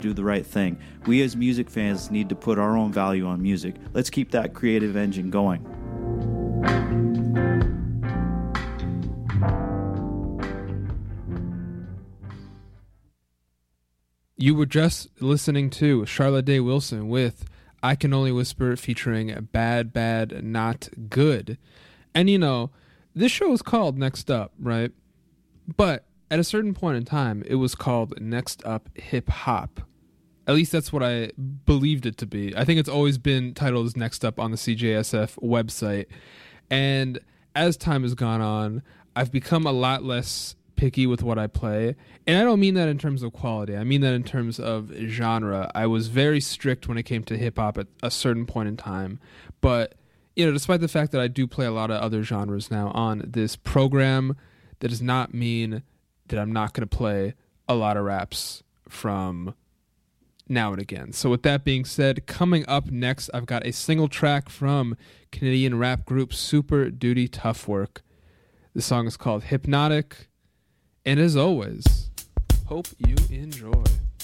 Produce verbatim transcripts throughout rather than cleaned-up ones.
do the right thing. We as music fans need to put our own value on music. Let's keep that creative engine going. You were just listening to Charlotte Day Wilson with I Can Only Whisper featuring Bad, Bad, Not Good. And you know, this show is called Next Up, right? But at a certain point in time, it was called Next Up Hip Hop. At least that's what I believed it to be. I think it's always been titled as Next Up on the C J S F website. And as time has gone on, I've become a lot less picky with what I play. And I don't mean that in terms of quality. I mean that in terms of genre. I was very strict when it came to hip hop at a certain point in time. But, you know, despite the fact that I do play a lot of other genres now on this program, that does not mean that I'm not going to play a lot of raps from now and again. So with that being said, coming up next, I've got a single track from Canadian rap group Super Duty Tough Work. The song is called Hypnotic. And as always, hope you enjoy.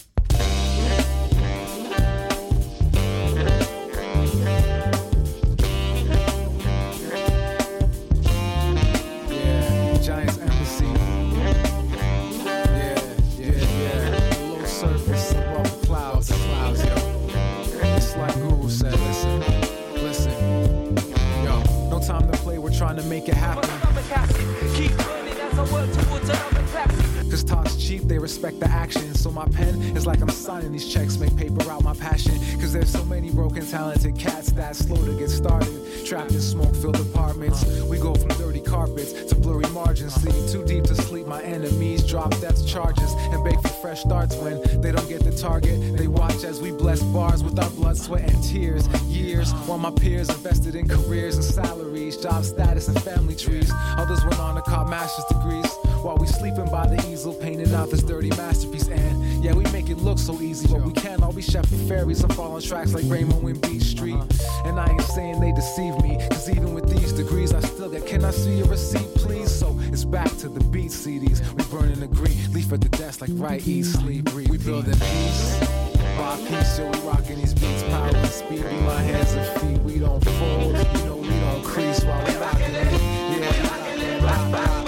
Yeah, Giants Embassy. Yeah, yeah, yeah. Low surface above the clouds, the clouds, yo. It's like Guru said, listen, listen. Yo, no time to play, we're trying to make it happen. Keep burning as I work towards another. Cause talk's cheap, they respect the action. So my pen is like I'm signing these checks, make paper out my passion. Cause there's so many broken, talented cats that slow to get started. Trapped in smoke-filled apartments. We go from dirty carpets to blurry margins. Sleep too deep to sleep, my enemies drop death charges and beg for fresh starts when they don't get the target. They watch as we bless bars with our blood, sweat, and tears. Years while my peers invested in careers and salaries, job status and family trees. Others went on to cop master's degrees while we sleeping by the easel, painting out this dirty masterpiece. And yeah, we make it look so easy, but we can't all be chef and fairies and fall on tracks like Rainbow and Beach Street. And I ain't saying they deceive me, cause even with these degrees, I still get, can I see a receipt, please? So it's back to the beat C Ds. We burning the green, leaf at the desk like right, eat, sleep, breathe. We building peace, by piece, yo, we rocking these beats, power and speed. Be my hands and feet, we don't fold, you know we don't crease while we rocking it. Yeah, rock, rock.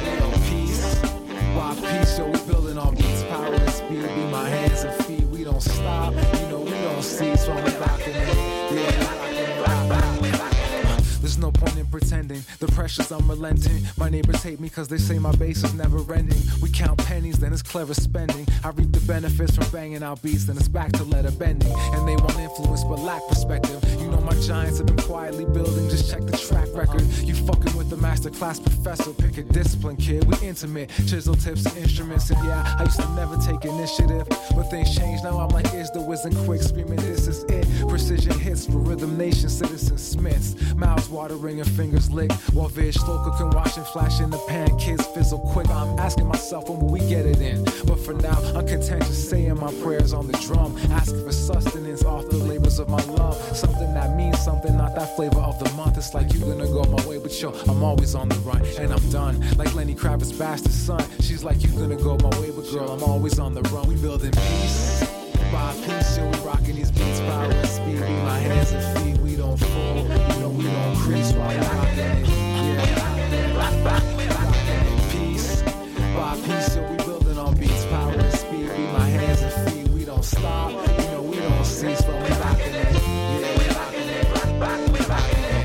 Peace, yo, we building on beats, power and speed. Be my hands and feet, we don't stop. You know we don't cease while we rocking it. Yeah, rocking it, rock, rock, rock. There's no point in pretending, the pressure's unrelenting. My neighbors hate me cause they say my bass is never ending. We count pennies, then it's clever spending. I reap the benefits from banging out beats, then it's back to letter bending. And they want influence but lack perspective. You know my giants have been quietly building, just check the track record. You fucking with the masterclass professor, pick a discipline, kid. We intimate, chisel tips and instruments. And yeah, I used to never take initiative, but things change now. I'm like, is the whizzing quick, screaming this is it. Precision hits for Rhythm Nation, Citizen Smiths. Mouths watering and fingers lick, while Vid slow cooking, washing, flash in the pan. Kids fizzle quick. I'm asking myself when will we get it in, but for now I'm content just saying my prayers on the drum, asking for sustenance off the labors of my love. Something that means something, not that flavor of the month. It's like you gonna go my way, but yo, I'm always on the run and I'm done. Like Lenny Kravitz's bastard son. She's like you gonna go my way, but girl, I'm always on the run. We building peace by piece, yo, we rocking these beats, power and speed. Be my hands and feet, we don't fall, you know we don't crease while we rocking it. Yeah, rock, rock, rocking it. Peace by piece, yo, we building on beats, power and speed. Be my hands and feet, we don't stop, you know we don't cease while we rocking it. Yeah, we rocking it, rock, rock, we rocking it.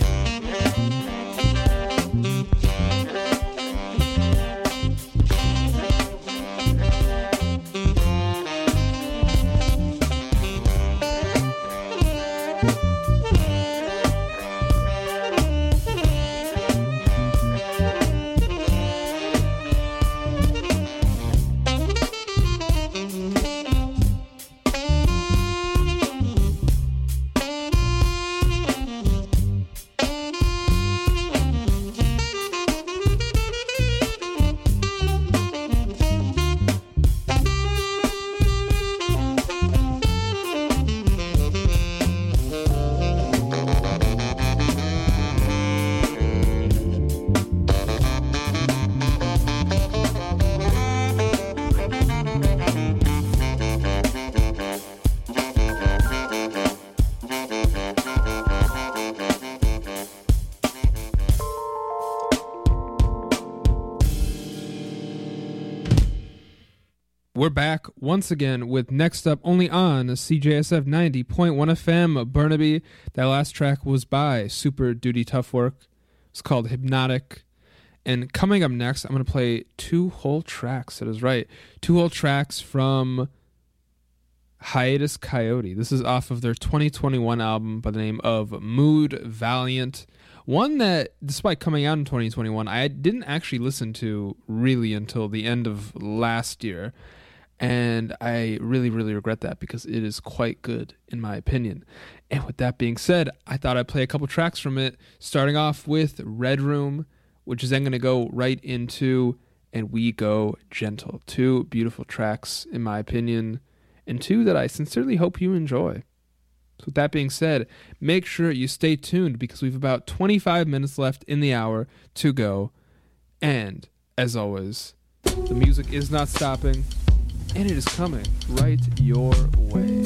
We're back once again with Next Up, only on C J S F ninety point one F M, Burnaby. That last track was by Super Duty Tough Work. It's called Hypnotic. And coming up next, I'm going to play two whole tracks. That is right. Two whole tracks from Hiatus Coyote. This is off of their twenty twenty-one album by the name of Mood Valiant. One that, despite coming out in twenty twenty-one, I didn't actually listen to really until the end of last year. And I really, really regret that because it is quite good, in my opinion. And with that being said, I thought I'd play a couple tracks from it, starting off with Red Room, which is then going to go right into And We Go Gentle. Two beautiful tracks, in my opinion, and two that I sincerely hope you enjoy. So with that being said, make sure you stay tuned because we have about twenty-five minutes left in the hour to go. And, as always, the music is not stopping, and it is coming right your way.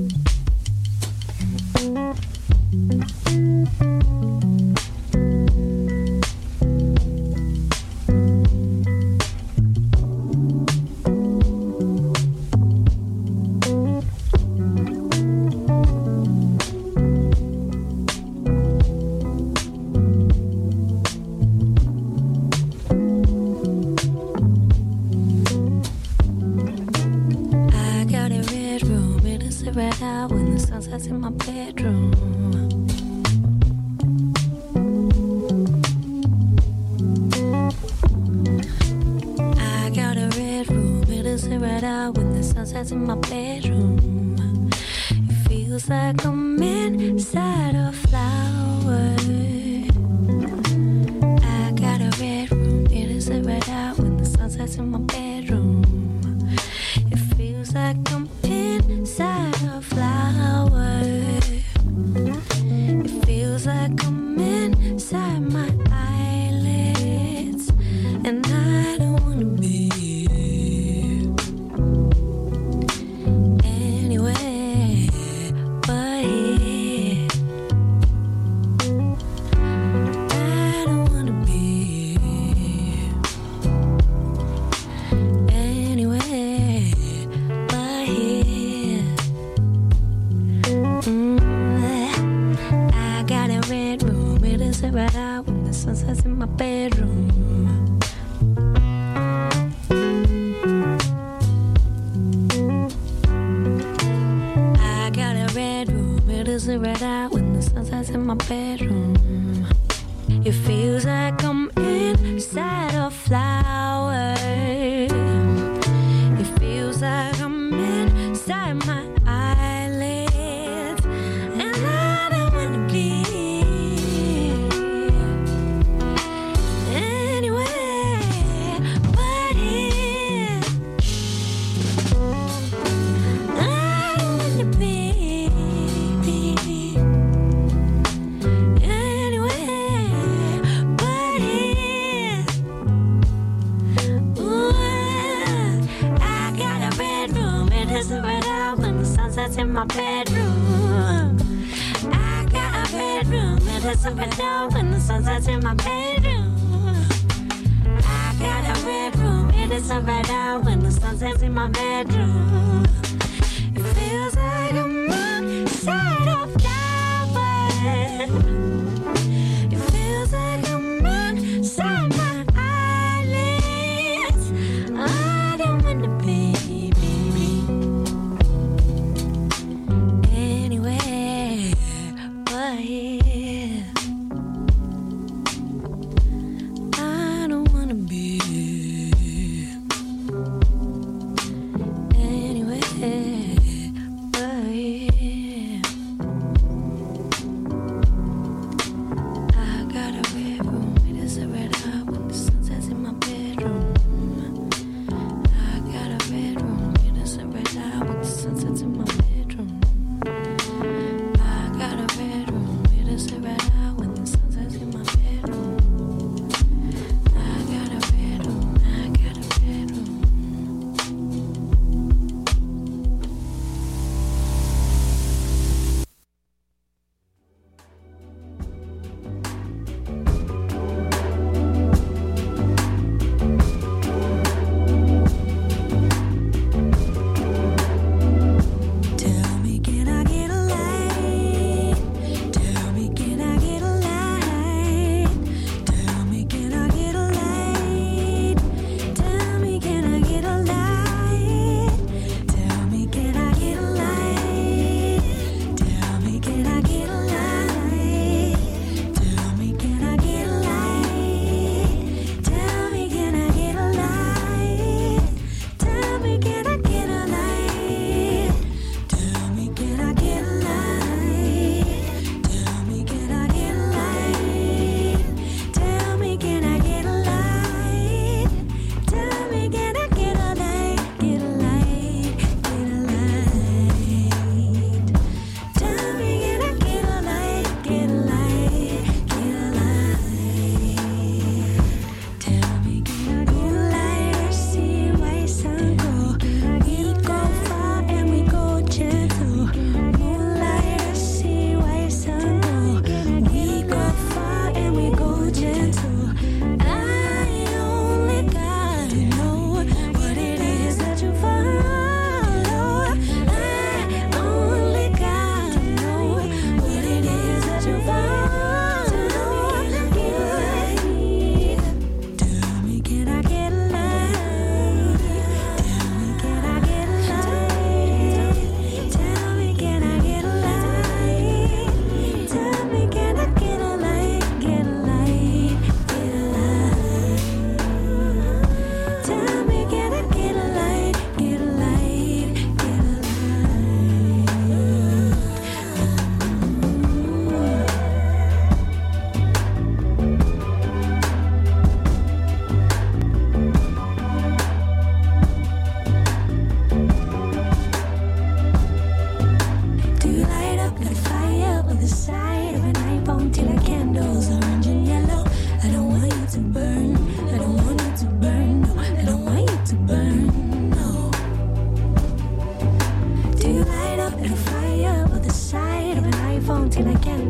Right out when the sun sets in my bedroom. I got a red room, it is right out when the sun sets in my bedroom. It feels like I'm inside a flower. I got a red room, it is right out when the sun sets in my bedroom. It feels like I'm inside a flower. It feels like I'm inside my eyelids, and I don't wanna be anywhere but here. I don't wanna be anywhere but here. Mm, I got a red room, it is right out when the sun sets in my bedroom. I got a red room, it is right out when the sun sets in my bedroom. It feels like I'm inside a flower. It feels like I'm inside my eyelids, and I don't wanna be anywhere but here. I don't wanna be anywhere but here. Ooh, I got a red room, it is right out when the sun sets in my bedroom. I got a red room, it is right out when the sun sets in my bedroom. I got a red room, it is right out when the sun sets in my bedroom. It feels like I'm inside a flower. It feels like I'm inside my eyelids. I don't wanna be anywhere but here. I don't wanna be anywhere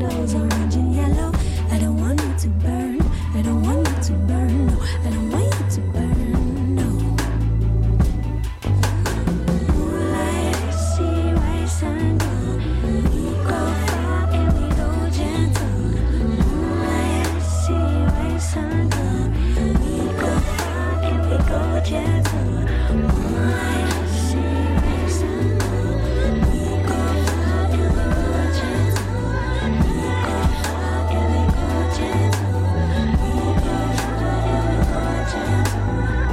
candles, orange and yellow. I don't want you to burn. I don't want you to burn. No, I don't want you to burn. No. Moonlight, sea, white sun. We go far and we go gentle. Moonlight, sea, white sun. We go far and we go gentle. Moonlight, sea, white sun. We go far and we go gentle. We go far and we go gentle. We go far and we go gentle.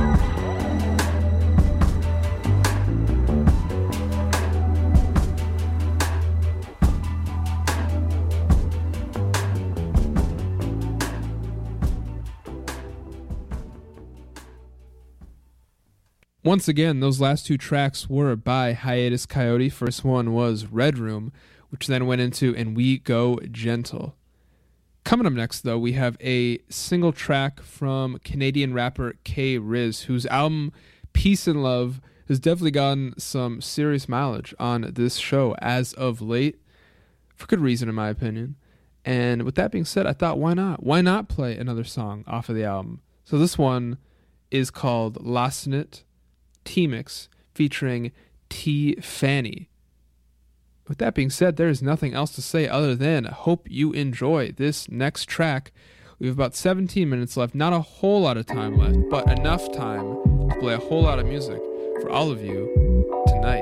Once again, those last two tracks were by Hiatus Kaiyote. First one was Red Room, which then went into And We Go Gentle. Coming up next, though, we have a single track from Canadian rapper K Riz, whose album Peace and Love has definitely gotten some serious mileage on this show as of late, for good reason, in my opinion. And with that being said, I thought, why not? Why not play another song off of the album? So this one is called Lasnit T-Mix, featuring T Fanny. With that being said, there is nothing else to say other than I hope you enjoy this next track. We have about seventeen minutes left, not a whole lot of time left, but enough time to play a whole lot of music for all of you tonight.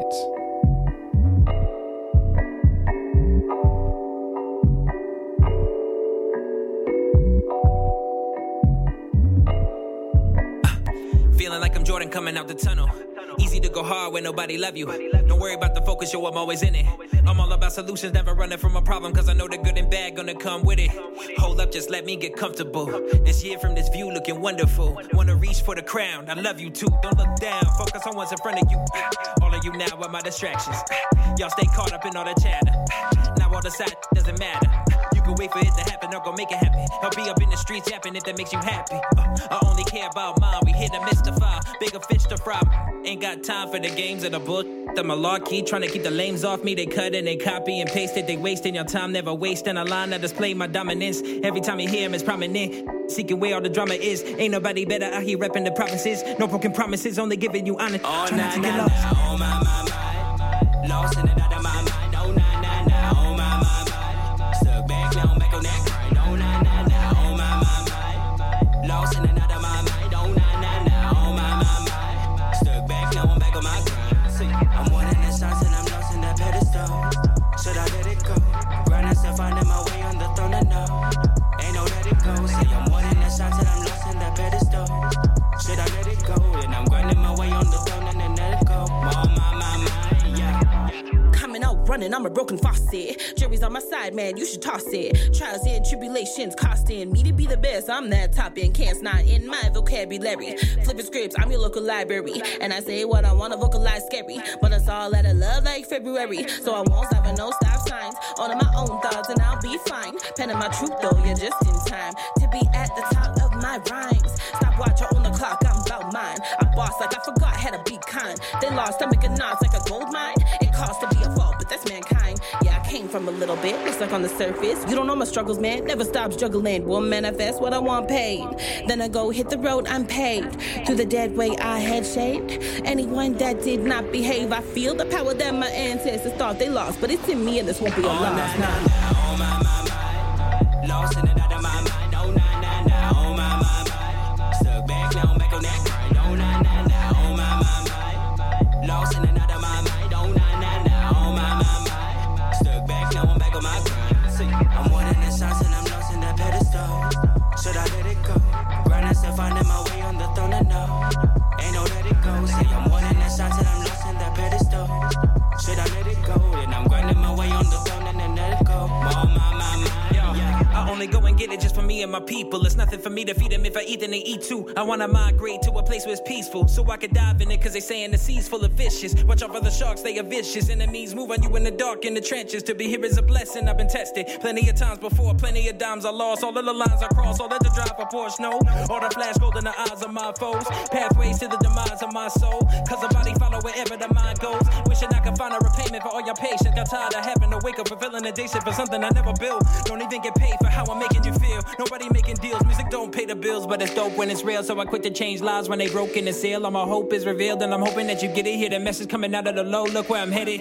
Feeling like I'm Jordan coming out the tunnel. Easy to go hard when nobody love you. Don't worry about the focus, yo, I'm always in it. I'm all about solutions, never running from a problem, cause I know the good and bad gonna come with it. Hold up, just let me get comfortable. This year from this view looking wonderful. Wanna reach for the crown, I love you too. Don't look down, focus on what's in front of you. All of you now are my distractions. Y'all stay caught up in all the chatter. Now all the side doesn't matter. You can wait for it to happen, or go make it happen. I'll be up in the streets yapping if that makes you happy. uh, I only care about mine, we here to mystify. Bigger fish to fry. Ain't got time for the games of the book. The malarkey, trying to keep the lames off me. They cut and they copy and paste it. They wasting your time, never wasting a line that display my dominance. Every time you hear him, it's prominent. Seeking where all the drama is. Ain't nobody better out here repping the provinces. No broken promises, only giving you honor. Oh, Try nah, not to nah, get lost. nah, oh, my, my, my. Lost in and out of my mind. Oh, nah, nah, nah, oh, my, my, my. Stuck back, now I'm back on that grind. Oh, nah, nah, nah, oh, my, my, my. Lost in and out of my mind. Oh, nah, nah, nah, oh, my, my, my. Stuck back, now I'm back on my grind. See, I'm wanting the shots and I'm lost in that pedestal. Should I let it go? Grind myself, finding my way on the throne and no. Ain't no let it go. See, I'm wanting the shots and I'm lost in that pedestal. Should I let it go? And I'm grinding my way on the throne and then let it go. Oh, my, my, my, yeah. Coming out running, I'm a broken faucet. Jury's on my side, man, you should toss it. Trials and tribulations costing me to be the best. I'm that top end, can't not in my vocabulary. Flipping scripts, I'm your local library. And I say what I want to vocalize scary. But it's all out of love like February. So I won't stop and no stop signs. All of my own thoughts and I'll be fine. Penning my truth though, you're just in time to be at the top of my rhymes. Stop watching on the clock, I'm about mine. I boss like I forgot how to be kind. They lost, I'm making knots like a gold mine. It costs to be a fault, but that's mankind. Yeah, I came from a little bit, it's like on the surface. You don't know my struggles, man, never stop struggling. Will manifest what I want paid. Then I go hit the road, I'm paved. Through the dead way I had shaped. Anyone that did not behave, I feel the power that my ancestors thought they lost. But it's in me and this won't be a Oh, loss. nah, nah, nah, oh, my, my, my. Lost in and out of my mind. Oh, nah, nah, nah, oh, my, my, my. Stuck back, now I'm back on that grind. Oh, nah, nah, nah, oh, my, my, my. Lost in and out of my mind. Oh, nah, nah, nah, oh, my, my, my. Stuck back, now I'm back on my grind. See, I'm wanting the shots and I'm lost in that pedestal. Should I let it go? Grind myself, finding my way on the throne and no. Ain't no let it go. See, I'm wanting the shots and I'm lost in that pedestal. Should I let it go? And I'm grinding my way on the throne and then let it go. Oh, my, my, my, yeah. I only go and get it just and my people. It's nothing for me to feed them. If I eat, then they eat too. I wanna migrate to a place where it's peaceful, so I can dive in it, cause they saying the sea's full of fishes. Watch out for the sharks, they are vicious. Enemies move on you in the dark, in the trenches. To be here is a blessing, I've been tested plenty of times before. Plenty of dimes I lost, all of the lines I crossed. All of the drive I Porsche, no. All the flash gold in the eyes of my foes. Pathways to the demise of my soul, cause the body follow wherever the mind goes. Wishing I could find a repayment for all your patience. Got tired of having to wake up fulfilling a day shift for something I never built. Don't even get paid for how I'm making you feel. Nobody making deals, music don't pay the bills, but it's dope when it's real. So I quit to change lives when they broke in the seal. All my hope is revealed, and I'm hoping that you get it. Hear the message coming out of the low, look where I'm headed.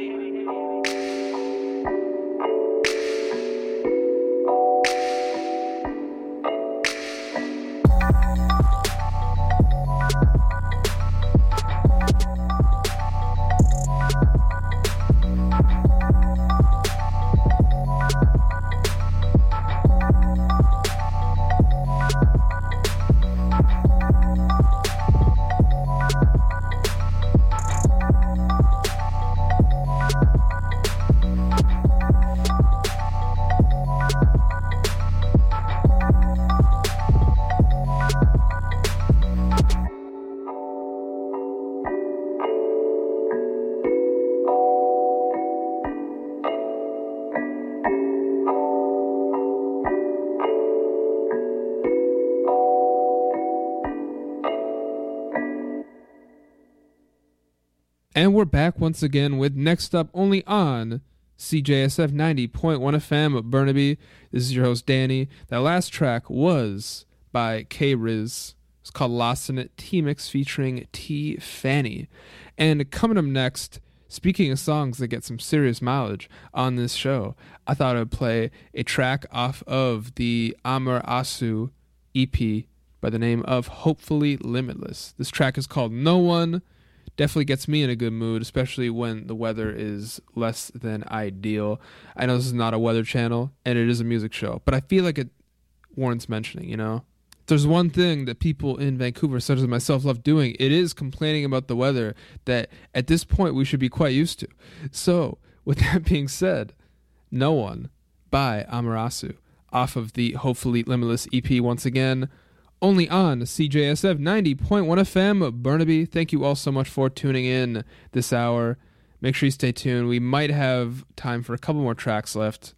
And we're back once again with Next Up, only on C J S F ninety point one F M Burnaby. This is your host, Danny. That last track was by K-Riz. It's called Lost in It T-Mix featuring T. Fanny. And coming up next, speaking of songs that get some serious mileage on this show, I thought I would play a track off of the Amar Asu E P by the name of Hopefully Limitless. This track is called No One. Definitely gets me in a good mood, especially when the weather is less than ideal. I know this is not a weather channel, and it is a music show, but I feel like it warrants mentioning, you know? If there's one thing that people in Vancouver, such as myself, love doing, it is complaining about the weather that at this point we should be quite used to. So, with that being said, No One by Amarasu off of the Hopefully Limitless E P once again, only on C J S F ninety point one F M Burnaby. Thank you all so much for tuning in this hour. Make sure you stay tuned. We might have time for a couple more tracks left.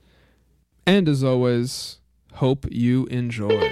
And as always, hope you enjoy.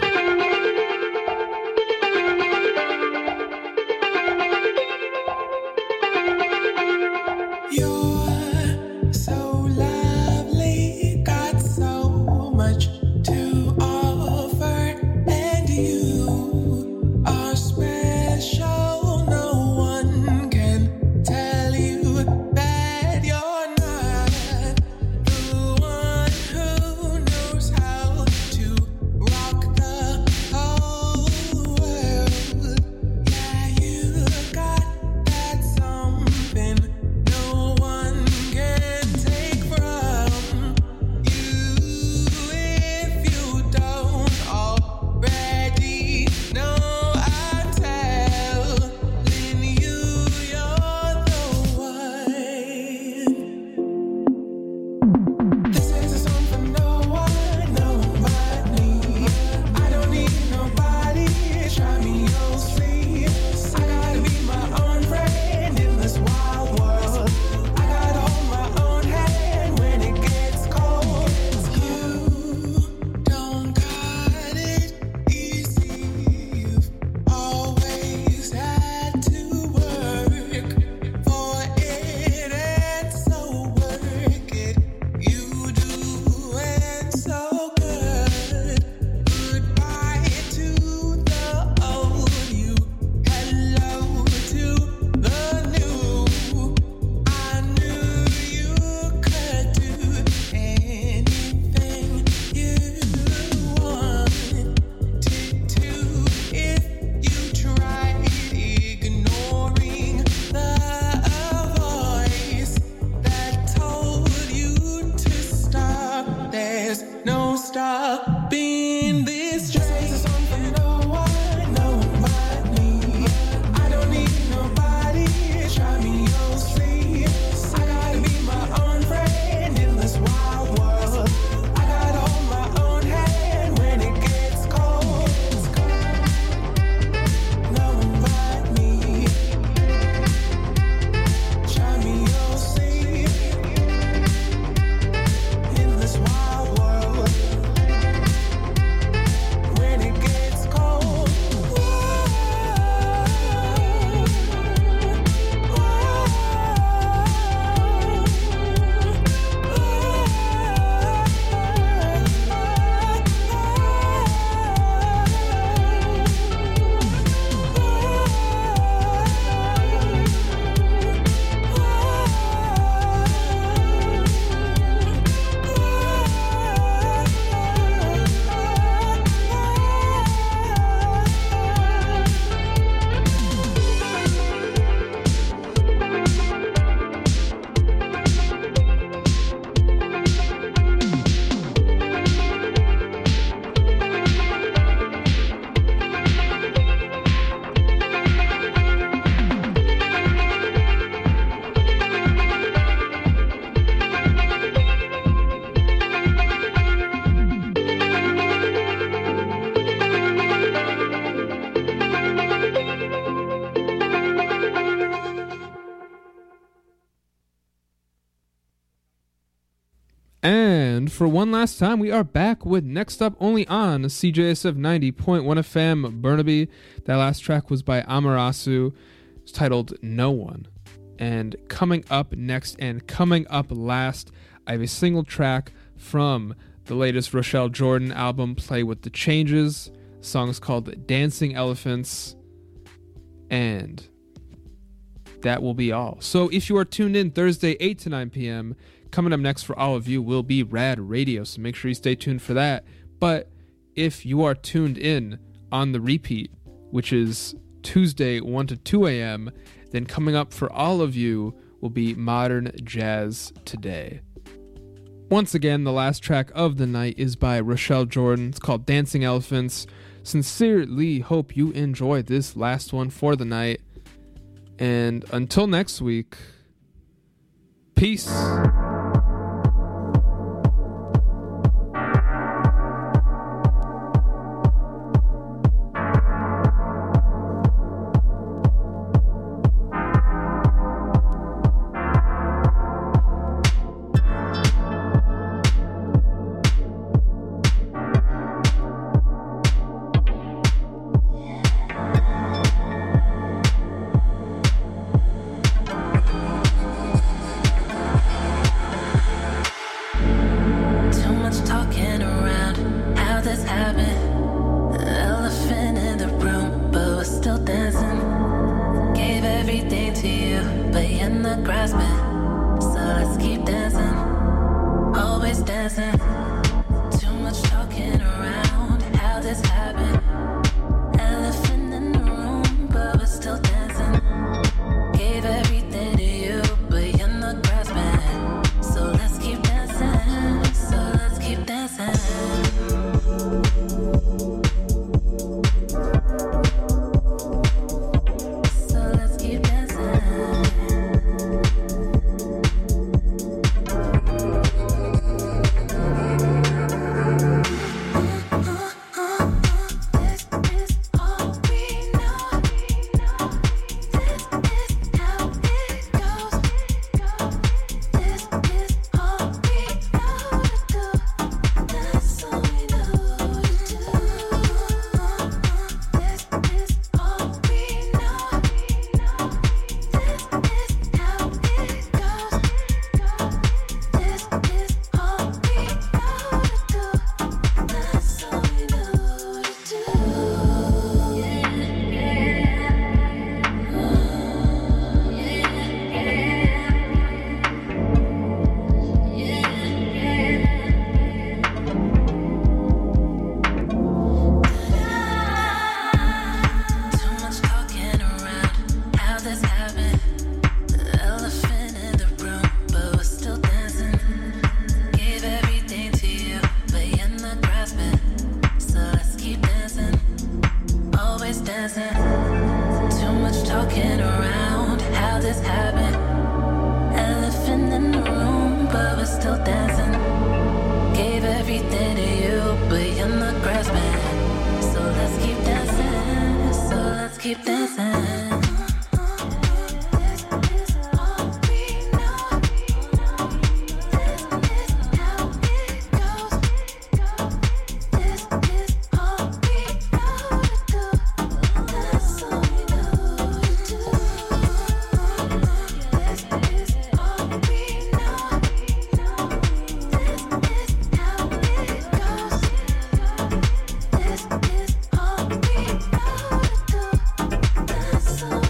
And for one last time, we are back with Next Up only on C J S F ninety point one F M Burnaby. That last track was by Amarasu. It's titled No One. And coming up next and coming up last, I have a single track from the latest Rochelle Jordan album, Play With The Changes. The song is called Dancing Elephants. And that will be all. So if you are tuned in Thursday, eight to nine p.m., coming up next for all of you will be Rad Radio, so make sure you stay tuned for that. But if you are tuned in on the repeat, which is Tuesday, one to two a.m., then coming up for all of you will be Modern Jazz Today. Once again, the last track of the night is by Rochelle Jordan. It's called Dancing Elephants. Sincerely hope you enjoy this last one for the night. And until next week, peace. Keep dancing. So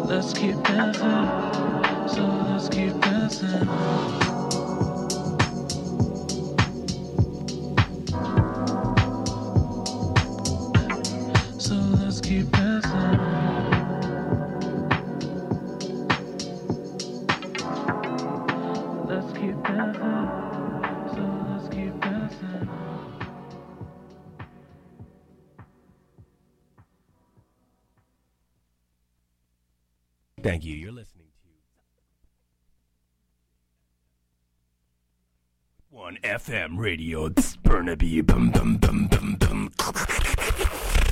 let's keep dancing. So let's keep dancing. So let's keep dancing. Let's keep dancing. So let's keep dancing. Thank you. You're listening to one F M radio. Burnaby. Bum, bum, bum, bum, bum.